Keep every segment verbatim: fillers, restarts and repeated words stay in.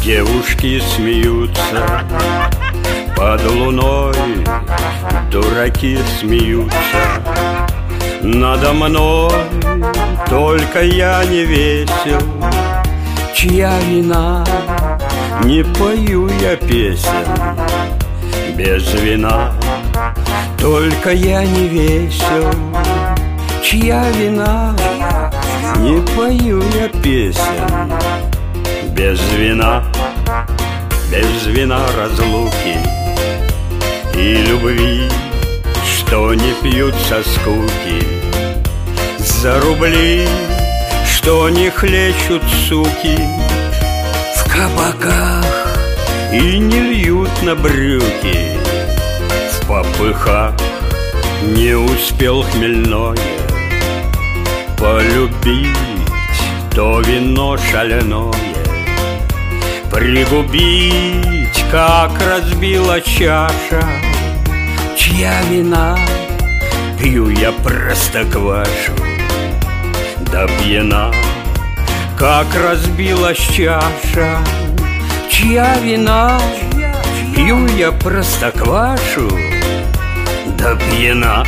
Девушки смеются под луной, дураки смеются надо мной. Только я не весел, чья вина? Не пою я песен без вина. Только я не весел, чья вина? Не пою я песен без вина. Без вина разлуки и любви, что не пьют со скуки, за рубли, что не хлещут суки в кабаках и не льют на брюки. В попыхах не успел хмельное полюбить то вино шаленое, пригубить, как разбила чаша. Чья вина? Пью я простоквашу да пьяна, как разбилась чаша. Чья вина? Пью я простоквашу да пьяна.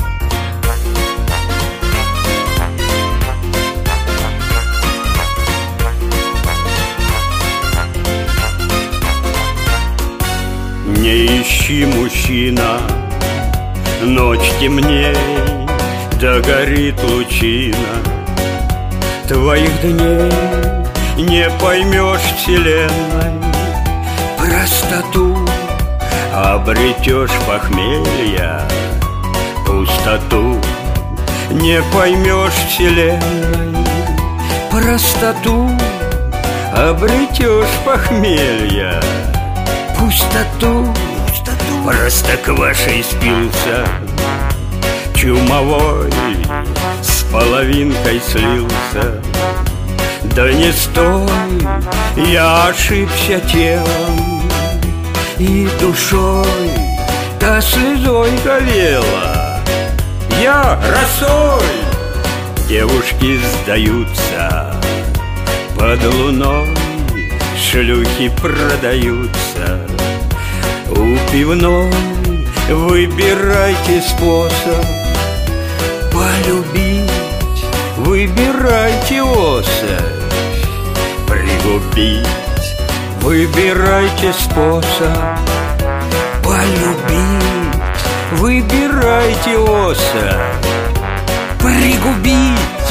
Не ищи, мужчина, ночь темней, да горит лучина. Твоих дней не поймешь вселенной простоту, обретешь похмелья пустоту. Не поймешь вселенной простоту, обретешь похмелья пустоту. Простоквашей спился, чумовой с половинкой слился. Да не стой, я ошибся телом и душой, да слезой горела я росой. Девушки сдаются под луной, шлюхи продаются у пивной. Выбирайте способ полюбить, выбирайте особь пригубить. Выбирайте способ полюбить, выбирайте особь пригубить.